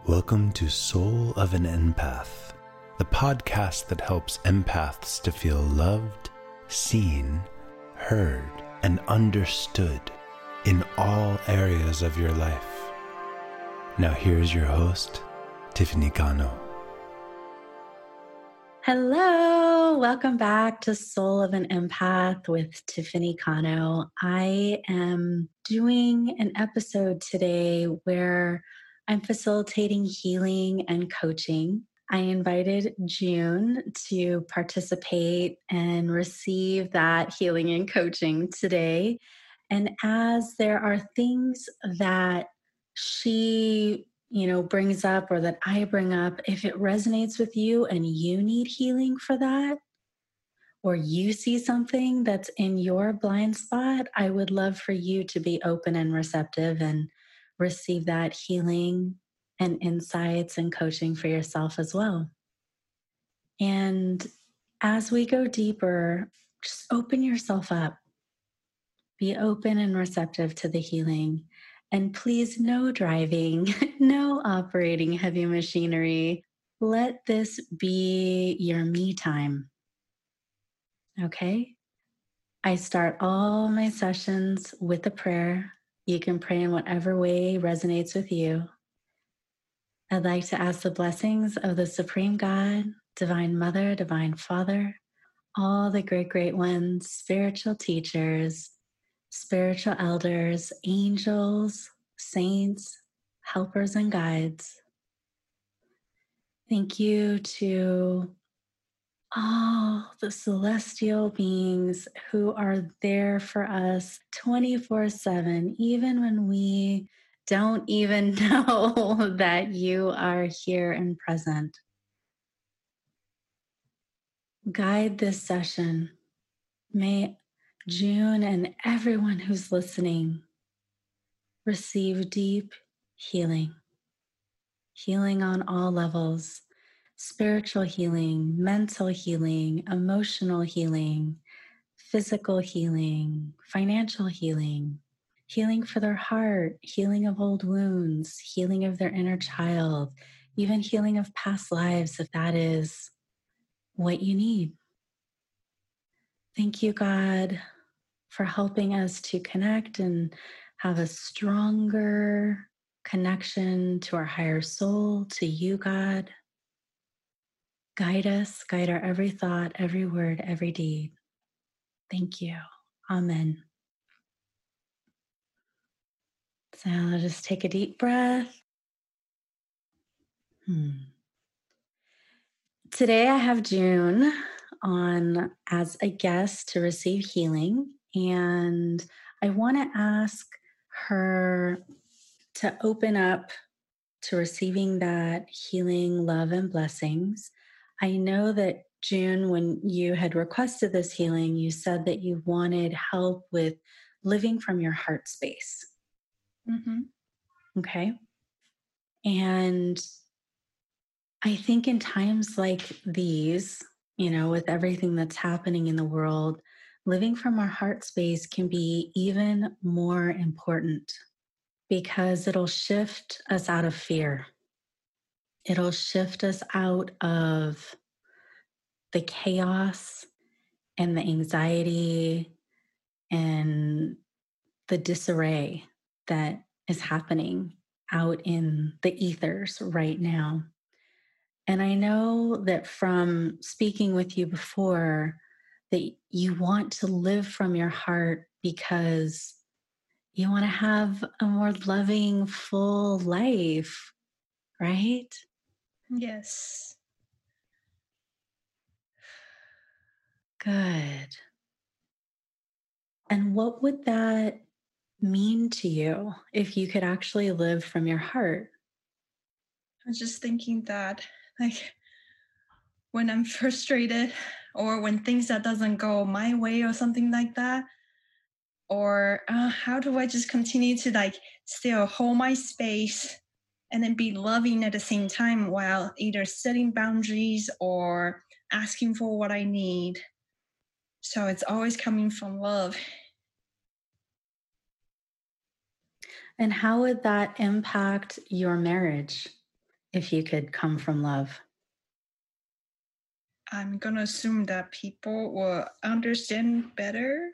Welcome to Soul of an Empath, the podcast that helps empaths to feel loved, seen, heard, and understood in all areas of your life. Now here's your host, Tiffany Cano. Hello, welcome back to Soul of an Empath with Tiffany Cano. I am doing an episode today where I'm facilitating healing and coaching. I invited June to participate and receive that healing and coaching today. And as there are things that she brings up or that I bring up, if it resonates with you and you need healing for that, or you see something that's in your blind spot, I would love for you to be open and receptive and receive that healing and insights and coaching for yourself as well. And as we go deeper, just open yourself up. Be open and receptive to the healing. And please, no driving, no operating heavy machinery. Let this be your me time. Okay? I start all my sessions with a prayer. You can pray in whatever way resonates with you. I'd like to ask the blessings of the Supreme God, Divine Mother, Divine Father, all the great ones, spiritual teachers, spiritual elders, angels, saints, helpers, and guides. Thank you to all the celestial beings who are there for us 24/7, even when we don't even know that you are here and present. Guide this session. May June and everyone who's listening receive deep healing on all levels: spiritual healing, mental healing, emotional healing, physical healing, financial healing, healing for their heart, healing of old wounds, healing of their inner child, even healing of past lives if that is what you need. Thank you, God, for helping us to connect and have a stronger connection to our higher soul, to you, God. Guide us, guide our every thought, every word, every deed. Thank you. Amen. So I'll just take a deep breath. Today I have June on as a guest to receive healing, and I want to ask her to open up to receiving that healing, love, and blessings. I know that, June, when you had requested this healing, you said that you wanted help with living from your heart space. Mm-hmm. Okay. And I think in times like these, with everything that's happening in the world, living from our heart space can be even more important because it'll shift us out of fear. It'll shift us out of the chaos and the anxiety and the disarray that is happening out in the ethers right now. And I know that from speaking with you before that you want to live from your heart because you want to have a more loving, full life, right? Yes. Good. And what would that mean to you if you could actually live from your heart? I was just thinking that, when I'm frustrated or when things that doesn't go my way or something like that, or how do I just continue to still hold my space and then be loving at the same time while either setting boundaries or asking for what I need. So it's always coming from love. And how would that impact your marriage? if you could come from love? I'm gonna assume that people will understand better.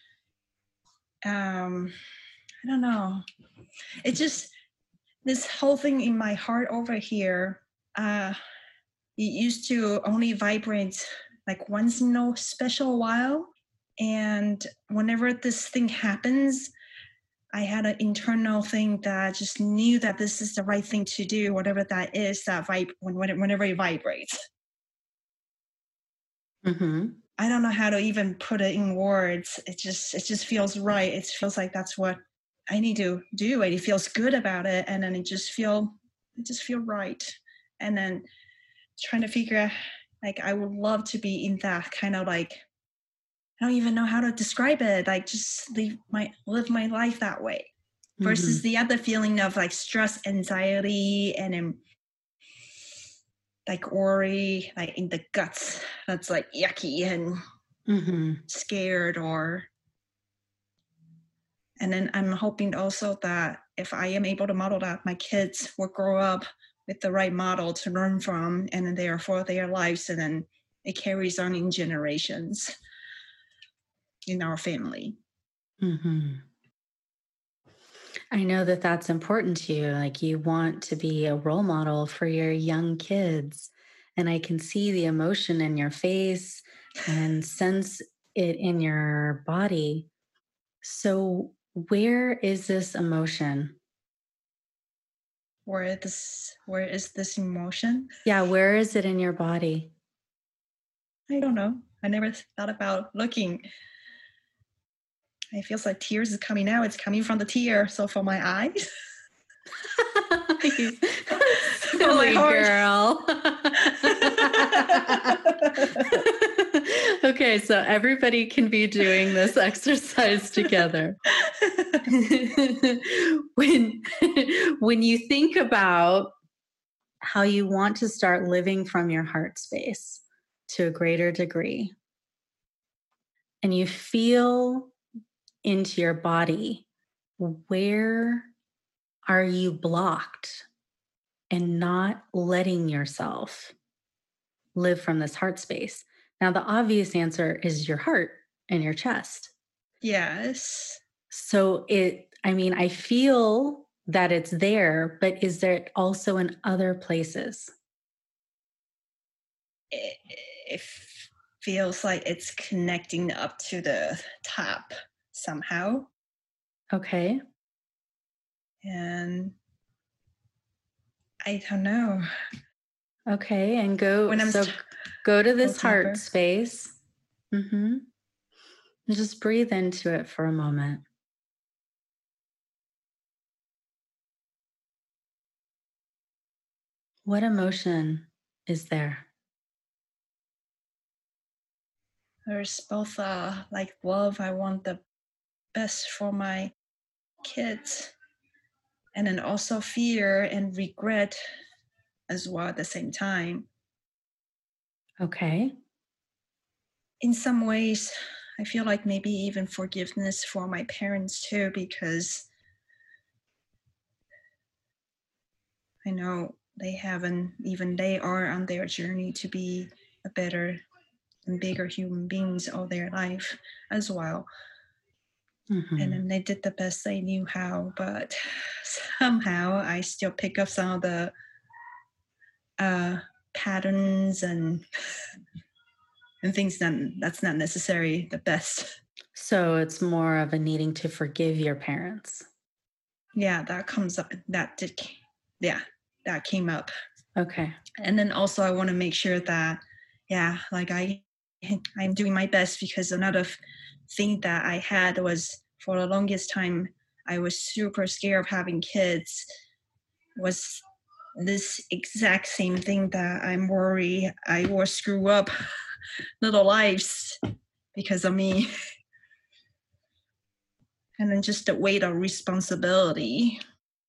I don't know. It just this whole thing in my heart over here. It used to only vibrate like once in a special while, and whenever this thing happens, I had an internal thing that just knew that this is the right thing to do, whatever that is. That whenever it vibrates. Mm-hmm. I don't know how to even put it in words. It just feels right. It feels like that's what I need to do. And it feels good about it. And then it just feel right. And then trying to figure out, like, I would love to be in that kind of like, I don't even know how to describe it. Like just live my life that way versus the other feeling of like stress, anxiety, and like worry, like in the guts. That's like yucky and scared and then I'm hoping also that if I am able to model that, my kids will grow up with the right model to learn from, and then therefore their lives, and then it carries on in generations in our family. I know that that's important to you. Like you want to be a role model for your young kids. And I can see the emotion in your face and sense it in your body. So, where is this emotion? Where is this emotion? Yeah, where is it in your body? I don't know. I never thought about looking. It feels like tears is coming out. It's coming from the tear. So from my eyes. Silly girl. Okay, so everybody can be doing this exercise together. When you think about how you want to start living from your heart space to a greater degree, and you feel into your body, where are you blocked and not letting yourself live from this heart space? Now, the obvious answer is your heart and your chest. Yes. So I feel that it's there, but is there also in other places? It feels like it's connecting up to the top somehow. Okay. And I don't know. Okay, and go to this heart space. And just breathe into it for a moment. What emotion is there? There's both like love. I want the best for my kids, and then also fear and regret as well at the same time. Okay. In some ways, I feel like maybe even forgiveness for my parents too, because I know they are on their journey to be a better and bigger human beings all their life as well. And then they did the best they knew how, but somehow I still pick up some of the patterns and things that's not necessarily the best. So it's more of a needing to forgive your parents. Yeah, that comes up. That came up. Okay. And then also I want to make sure that, like I'm doing my best, because another thing that I had was, for the longest time, I was super scared of having kids, was this exact same thing that I'm worried I will screw up little lives because of me. And then just the weight of responsibility.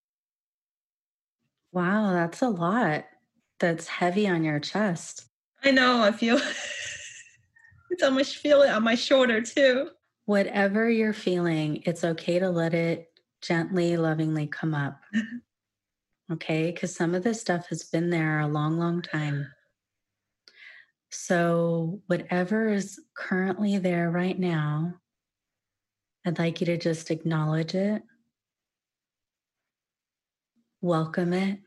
Wow, that's a lot. That's heavy on your chest. I know, I feel it's on feel it on my shoulder too. Whatever you're feeling, it's okay to let it gently, lovingly come up. Okay, because some of this stuff has been there a long, long time. So, whatever is currently there right now, I'd like you to just acknowledge it, welcome it,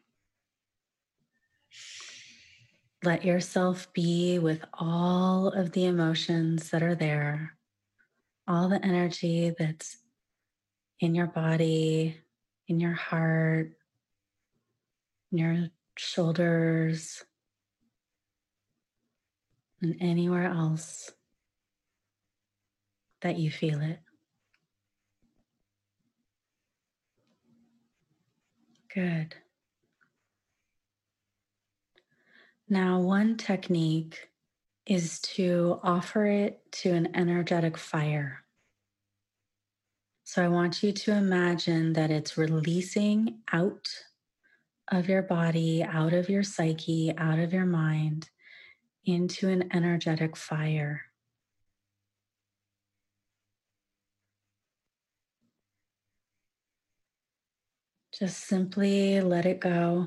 let yourself be with all of the emotions that are there, all the energy that's in your body, in your heart, in your shoulders, and anywhere else that you feel it. Good. Now, one technique is to offer it to an energetic fire. So I want you to imagine that it's releasing out of your body, out of your psyche, out of your mind into an energetic fire. Just simply let it go.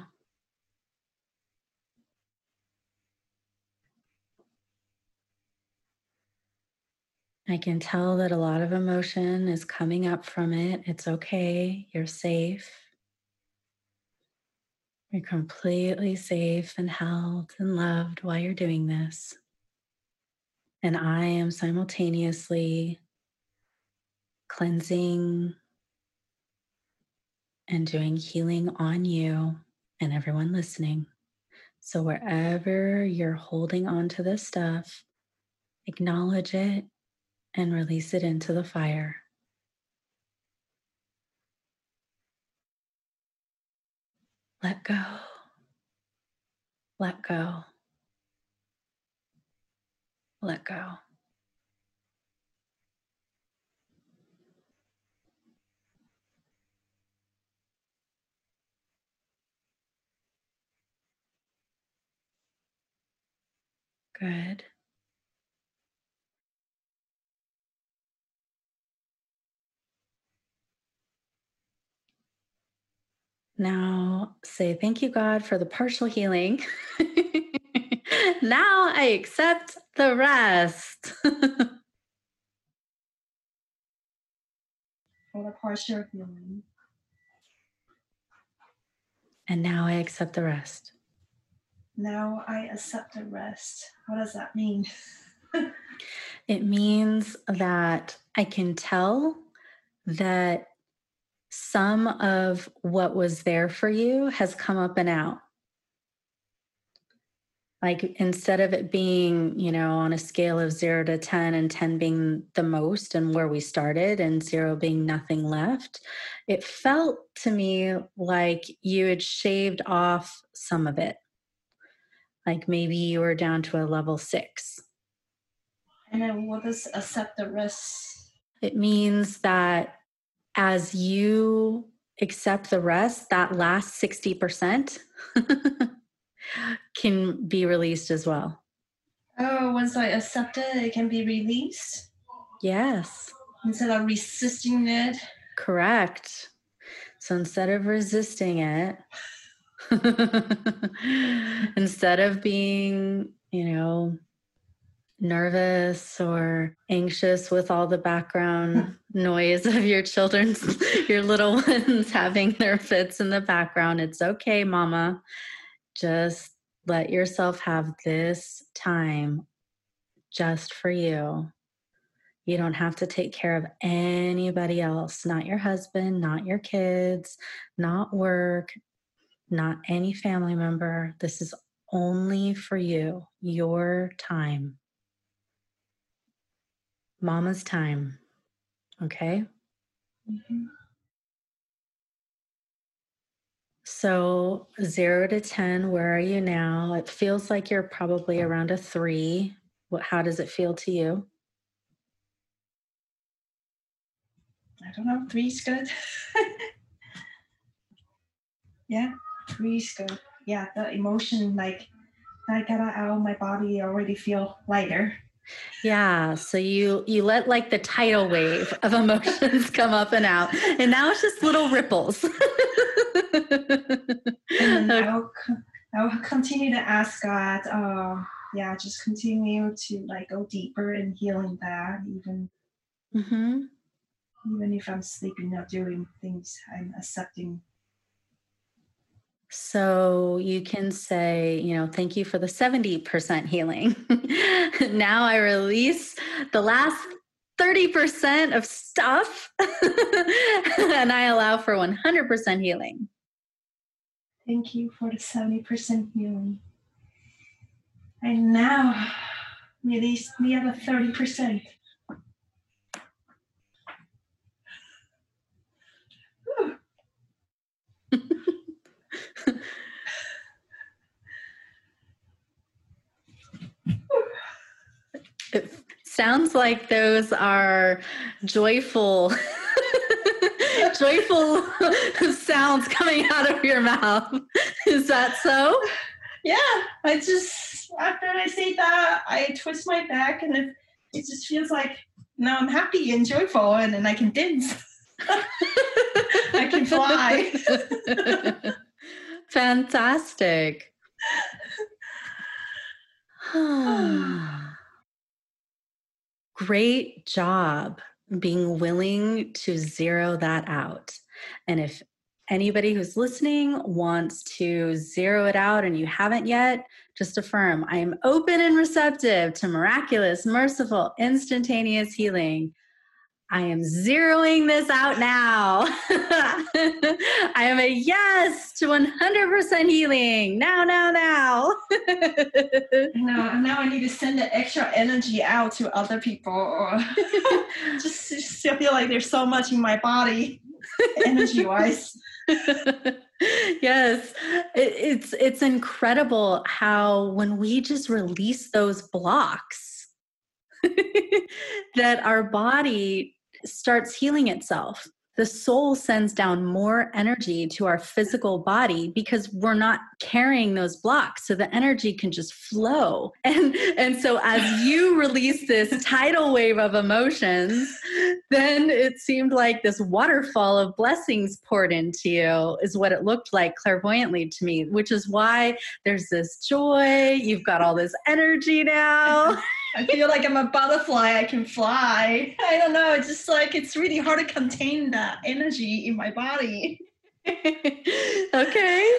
I can tell that a lot of emotion is coming up from it. It's okay. You're safe. You're completely safe and held and loved while you're doing this. And I am simultaneously cleansing and doing healing on you and everyone listening. So, wherever you're holding on to this stuff, acknowledge it and release it into the fire. Let go. Let go. Let go. Good. Now say, thank you, God, for the partial healing. Now I accept the rest. For the partial healing. And now I accept the rest. Now I accept the rest. What does that mean? It means that I can tell that some of what was there for you has come up and out. Like instead of it being, on a scale of 0 to 10 and 10 being the most and where we started and 0 being nothing left, it felt to me like you had shaved off some of it. Like maybe you were down to a level 6. And then what does accept the rest? It means that as you accept the rest, that last 60% can be released as well. Oh, once I accept it, it can be released? Yes. Instead of resisting it? Correct. So instead of resisting it, instead of being, nervous or anxious with all the background noise of your little ones having their fits in the background, it's okay, mama. Just let yourself have this time just for you. You don't have to take care of anybody else, not your husband, not your kids, not work, not any family member. This is only for you, your time. Mama's time. Okay? Mm-hmm. So 0 to 10, where are you now? It feels like you're probably around a 3. How does it feel to you? I don't know. 3 is good. Yeah, 3 is good. Yeah, the emotion, like I got out of my body, I already feel lighter. Yeah. So you let like the tidal wave of emotions come up and out, and now it's just little ripples. And then Okay. I will continue to ask God, yeah, just continue to like go deeper in healing that, Mhm. even if I'm sleeping, not doing things, I'm accepting. So you can say, thank you for the 70% healing. Now I release the last 30% of stuff and I allow for 100% healing. Thank you for the 70% healing. And now release the other 30%. It sounds like those are joyful, joyful sounds coming out of your mouth. Is that so? Yeah, I just, after I say that, I twist my back and it just feels like now I'm happy and joyful and then I can dance. I can fly. Fantastic. Great job being willing to zero that out. And if anybody who's listening wants to zero it out and you haven't yet, just affirm, I am open and receptive to miraculous, merciful, instantaneous healing. I am zeroing this out now. I am a yes to 100% healing. Now. Now I need to send the extra energy out to other people, or just feel like there's so much in my body, energy-wise. Yes, it's incredible how when we just release those blocks, that our body starts healing itself. The soul sends down more energy to our physical body because we're not carrying those blocks. So the energy can just flow. And so as you release this tidal wave of emotions, then it seemed like this waterfall of blessings poured into you is what it looked like clairvoyantly to me, which is why there's this joy. You've got all this energy now. I feel like I'm a butterfly. I can fly. I don't know. It's just like it's really hard to contain that energy in my body. Okay.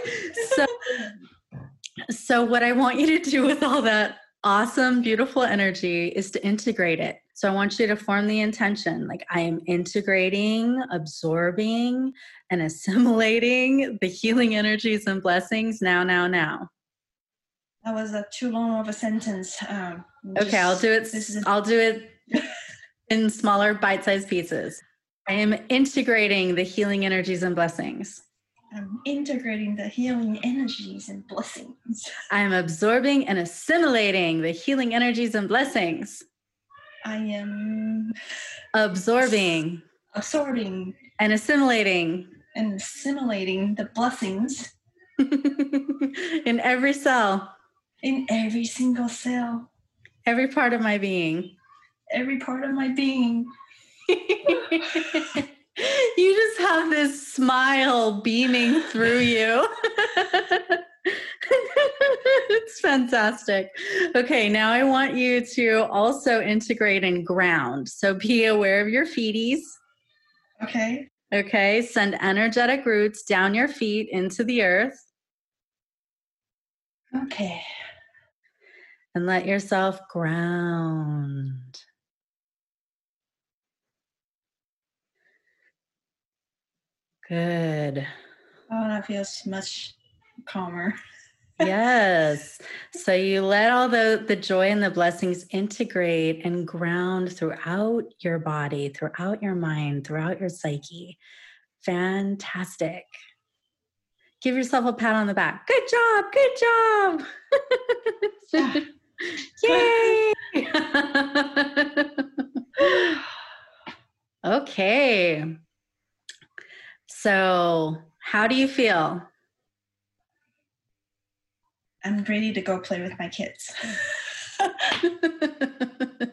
So what I want you to do with all that awesome, beautiful energy is to integrate it. So I want you to form the intention, like I am integrating, absorbing, and assimilating the healing energies and blessings now. That was too long of a sentence. Okay, I'll do it. I'll do it in smaller bite-sized pieces. I am integrating the healing energies and blessings. I'm integrating the healing energies and blessings. I am absorbing and assimilating the healing energies and blessings. I am absorbing and assimilating the blessings in every cell. In every single cell. Every part of my being. Every part of my being. You just have this smile beaming through you. It's fantastic. Okay, now I want you to also integrate and ground. So be aware of your feeties. Okay. Okay, send energetic roots down your feet into the earth. Okay. And let yourself ground. Good. Oh, that feels much calmer. Yes. So you let all the joy and the blessings integrate and ground throughout your body, throughout your mind, throughout your psyche. Fantastic. Give yourself a pat on the back. Good job. Good job. Yay. Okay. So how do you feel? I'm ready to go play with my kids.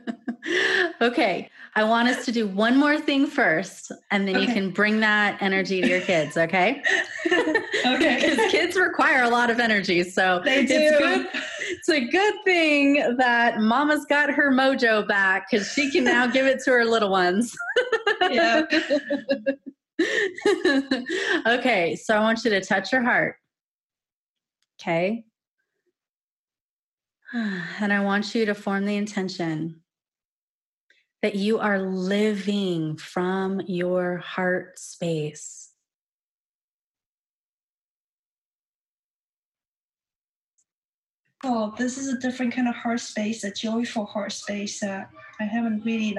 Okay. I want us to do one more thing first, and then you can bring that energy to your kids. Okay. Okay. Because kids require a lot of energy. So They do. It's a good thing that Mama's got her mojo back, because she can now give it to her little ones. Yeah. Okay. So I want you to touch your heart. Okay. And I want you to form the intention that you are living from your heart space. Oh, this is a different kind of heart space, a joyful heart space. I haven't really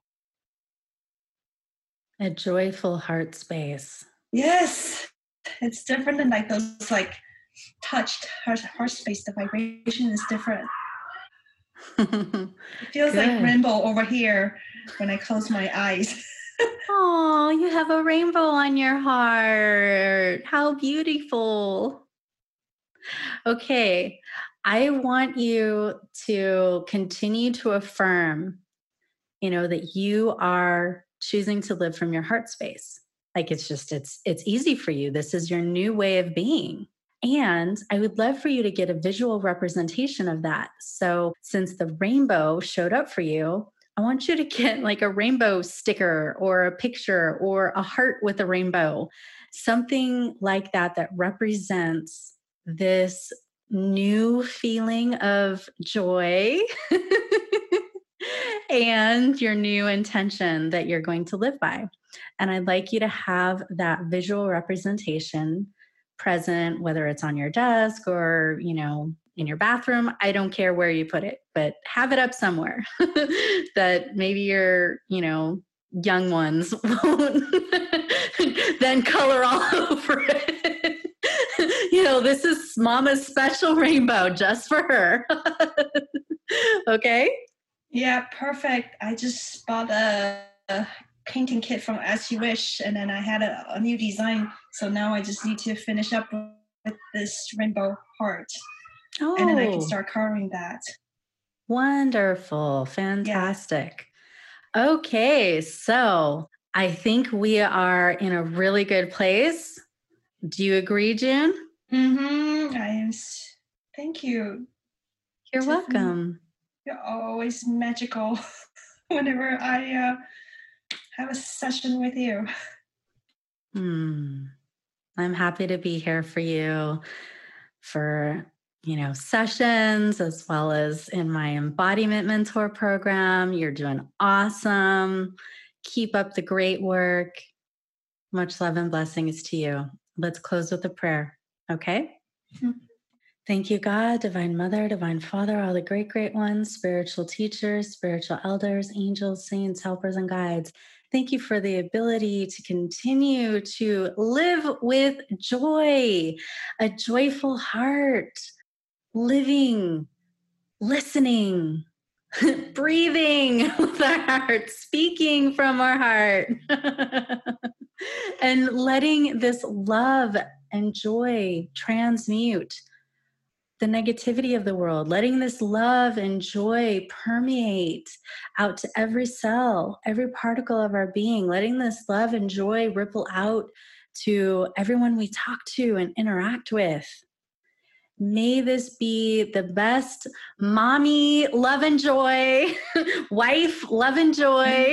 A joyful heart space. Yes, it's different than those touched heart space. The vibration is different. It feels like rainbow over here when I close my eyes. Oh, you have a rainbow on your heart. How beautiful. Okay. I want you to continue to affirm, that you are choosing to live from your heart space. Like it's easy for you. This is your new way of being. And I would love for you to get a visual representation of that. So since the rainbow showed up for you, I want you to get like a rainbow sticker or a picture or a heart with a rainbow, something like that represents this new feeling of joy and your new intention that you're going to live by. And I'd like you to have that visual representation present, whether it's on your desk or, in your bathroom. I don't care where you put it, but have it up somewhere that maybe your, young ones won't then color all over it. This is Mama's special rainbow just for her. Okay? Yeah, perfect. I just bought a painting kit from As You Wish, and then I had a new design. So now I just need to finish up with this rainbow heart. Oh. And then I can start coloring that. Wonderful. Fantastic. Yeah. Okay, so I think we are in a really good place. Do you agree, June? Mm-hmm. Thank you. You're welcome. You're always magical whenever I have a session with you. I'm happy to be here for you for, sessions as well as in my embodiment mentor program. You're doing awesome. Keep up the great work. Much love and blessings to you. Let's close with a prayer. Okay? Mm-hmm. Thank you, God, Divine Mother, Divine Father, all the great, great ones, spiritual teachers, spiritual elders, angels, saints, helpers, and guides. Thank you for the ability to continue to live with joy, a joyful heart, living, listening, breathing with our heart, speaking from our heart, and letting this love and joy transmute the negativity of the world, letting this love and joy permeate out to every cell, every particle of our being, letting this love and joy ripple out to everyone we talk to and interact with. May this be the best mommy love and joy, wife love and joy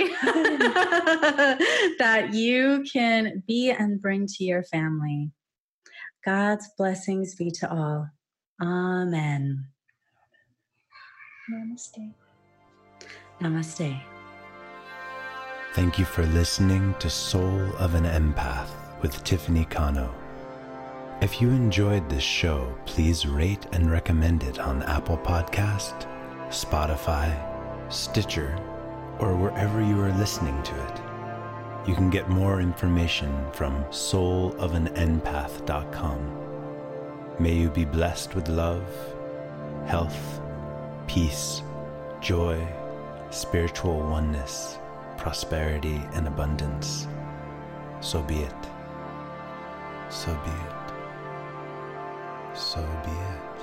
that you can be and bring to your family. God's blessings be to all. Amen. Namaste. Namaste. Thank you for listening to Soul of an Empath with Tiffany Cano. If you enjoyed this show, please rate and recommend it on Apple Podcast, Spotify, Stitcher, or wherever you are listening to it. You can get more information from soulofanempath.com. May you be blessed with love, health, peace, joy, spiritual oneness, prosperity, and abundance. So be it. So be it. So be it.